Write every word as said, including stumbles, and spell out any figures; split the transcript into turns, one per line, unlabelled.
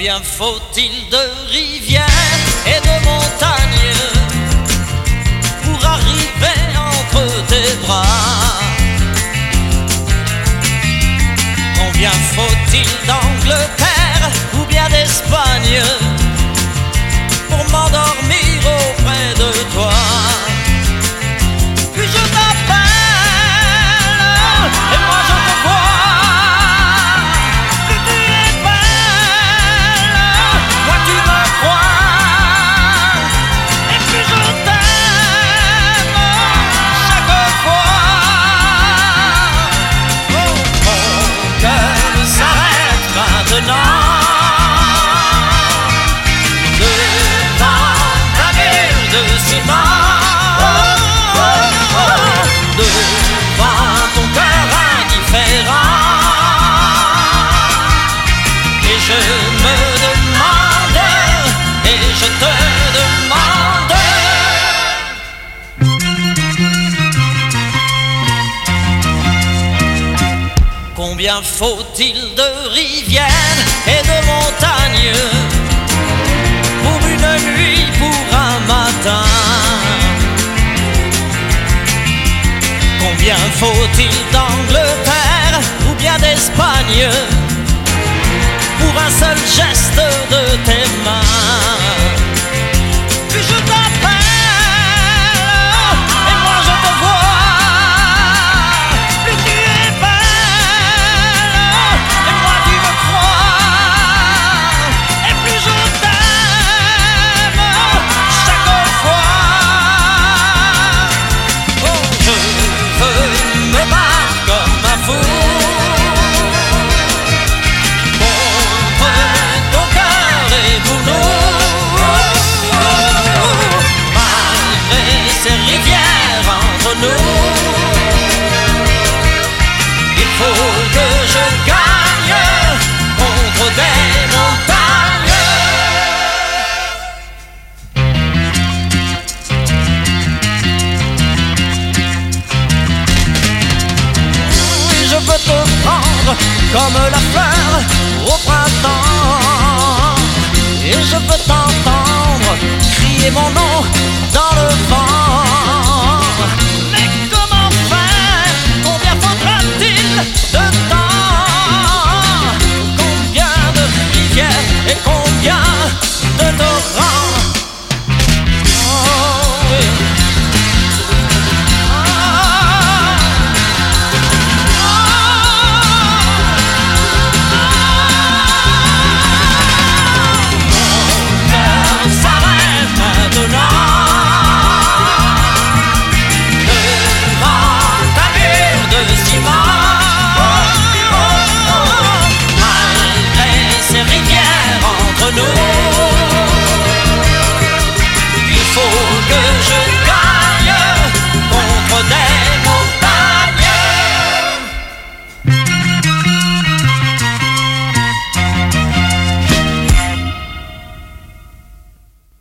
Combien faut-il de rivières et de montagnes pour arriver entre tes bras? Combien faut-il d'Angleterre ou bien d'Espagne pour m'endormir auprès de toi? Puis je t'appelle et moi je te vois. Plus tu es belle, moins tu me crois. Et plus je t'aime chaque fois. Oh, mon cœur s'arrête maintenant devant ta mule de ciment. Devant ton cœur indifférent. Et je me demande, et je te demande, combien faut-il de rivières et de montagnes pour une nuit, pour un matin? Combien faut-il d'Angleterre ou bien d'Espagne pour un seul geste de tes mains? Puis je t'appelle et moi je te vois. Plus tu es belle et moi tu me crois. Et plus je t'aime chaque fois. Oh, je veux me battre comme un fou contre ton cœur et pour nous. Malgré ces rivières entre nous, il faut que je gagne contre des montagnes. Je veux te prendre comme la fleur au printemps, et je veux t'entendre crier mon nom dans le vent.